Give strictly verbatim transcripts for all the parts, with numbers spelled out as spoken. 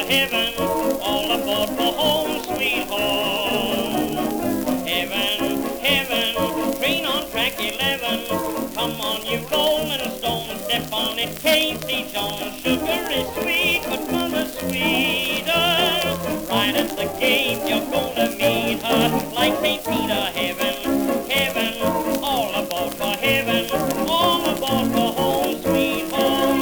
heaven, all aboard for home, sweet home. Heaven, heaven, train on track eleven. Come on, you rolling stone, step on it, Casey Jones. Sugar is sweet, but mother's sweeter. Right at the gate, you're gonna meet her like Saint Peter. Heaven, heaven, all aboard for heaven, all aboard for home, sweet home.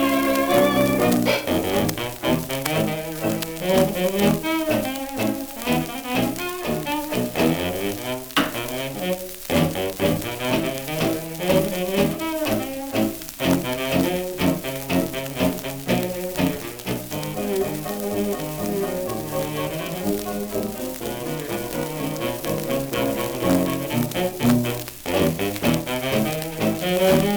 Thank you.